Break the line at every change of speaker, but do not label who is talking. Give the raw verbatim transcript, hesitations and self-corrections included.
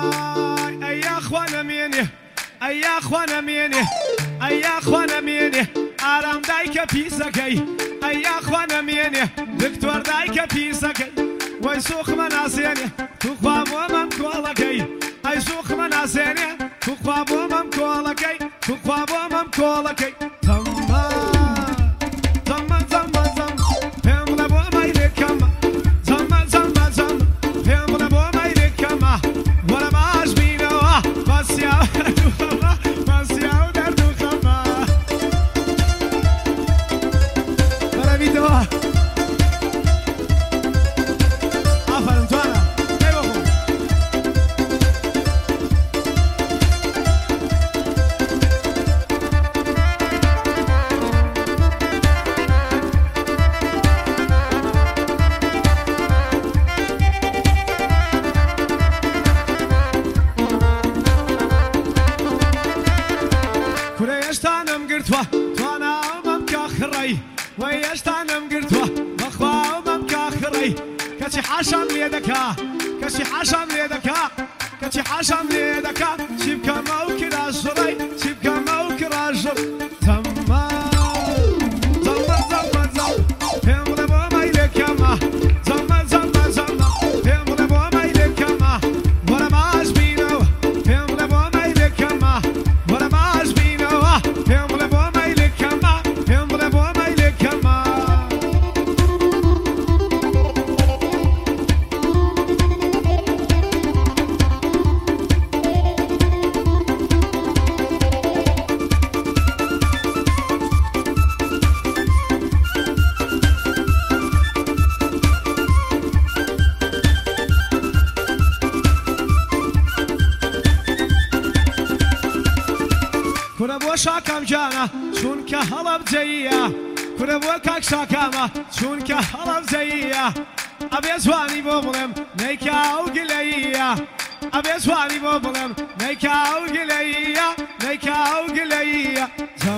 ئەیا خوانە مێنێ ئەیا خوانە مێنێ ئەیا خوانە مێنێ ئارام دایکە پیسەکەی ئەیا خوانە مێنێ دکتۆر دایکە پیسەکەی وەی سوخمە ناسێنێ توخوا بۆ مەم کۆڵەکەی ئەی سوخمە ناسێنێ توخوا بۆ مەم کۆڵەکەی توخوا بۆ مەم کۆڵەکەی تەمە تەمە تەمە تەم پێم بڵێ بۆ مەیلێکەمە تەمە تەمە تەم پێم بڵێ بۆ مەیلێکەمە وەرە باش بینەوە بەسیا بەسیا و دەردوخەمە وەرە بیتەوە ئافەرن توانە پێی وەخۆ کورە هێشتانم گرتووە تواناومەم کاخڕەی وەی هێشتانم گرتووە بەخواومەم کاخڕەی کەچی حاشام لێ دەکا کەچی حاشام لێ دەکا کەچی حاشام لێ دەکا چی بکەمە و کراژڕەی چی بکەمە و کراژڕ تەمە تەمە تەمە تەم پێم بڵێ بۆ مەیلێکەمە تەمە تەمە تەمە پێم بڵێ بۆ مەیلێکەمە وەرە باش بینەوە پێم بڵێ بۆ مەیلێکەمە وەرە باش بینەوە پێم بڵێ بۆ مەیلێکەمە پێم بڵێ بۆ مەیلێکەمە کورە بۆ شاکەم جانە چونکە هەڵەبجەیە کورە بۆ کاک شاکامە چونکە هەڵەبجەیە ئەبێ جوانی بۆ بڵێم نەیکا و گلەیە ئەبێ جوانی بۆ بڵێم نەیکا و گلەیە نەیکا و گلەیە